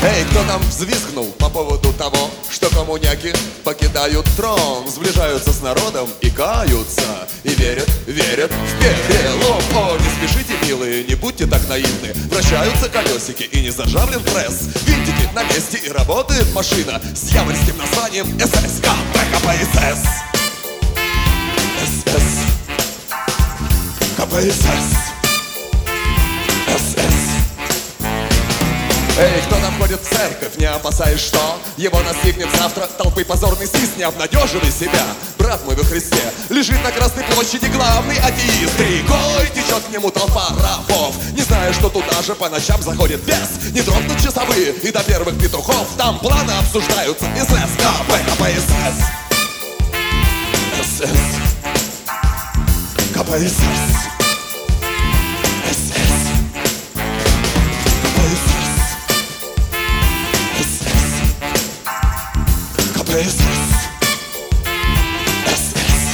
Эй, кто там взвизгнул по поводу того, что коммуняки покидают трон, сближаются с народом и каются, и верят, верят в перелом. О, не спешите, милые, не будьте так наивны. Вращаются колесики и не заржавлен пресс. Винтики на месте и работает машина с дьявольским названием ССК, КПСС. СС, КПСС, СС. Эй, кто там ходит в церковь, не опасаясь, что его настигнет завтра толпы позорный свист, не обнадеживай себя, брат мой во Христе. Лежит на Красной площади главный атеист, рекой течет к нему толпа рабов, не зная, что туда же по ночам заходит бес. Не дрогнут часовые и до первых петухов там планы обсуждаются. СС, КПСС, СС, КПСС, СС, КПСС, КПСС, СС,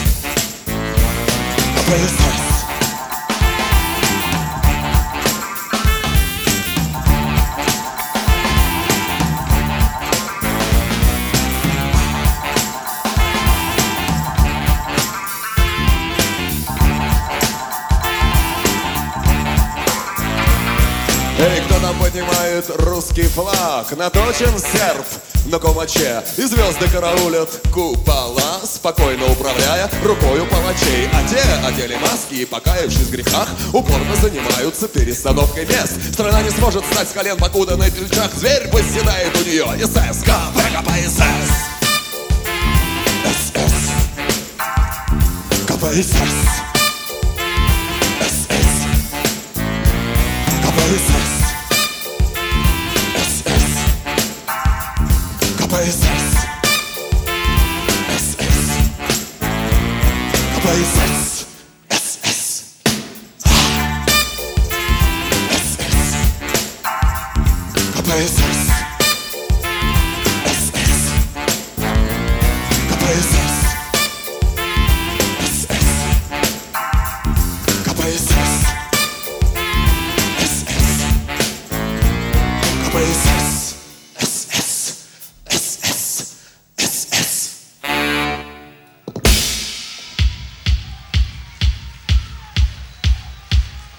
КПСС. Эй, кто там поднимает русский флаг? Наточен серп на кумаче, и звезды караулят купола, спокойно управляя рукою палачей. А те одели маски и, покаявшись в грехах, упорно занимаются перестановкой мест. Страна не сможет встать с колен, покуда на плечах зверь восседает у нее. СС, КПСС, СС, КПСС, СС, КПСС, СС, КПСС, СС, КПСС, СС, СС, КПСС.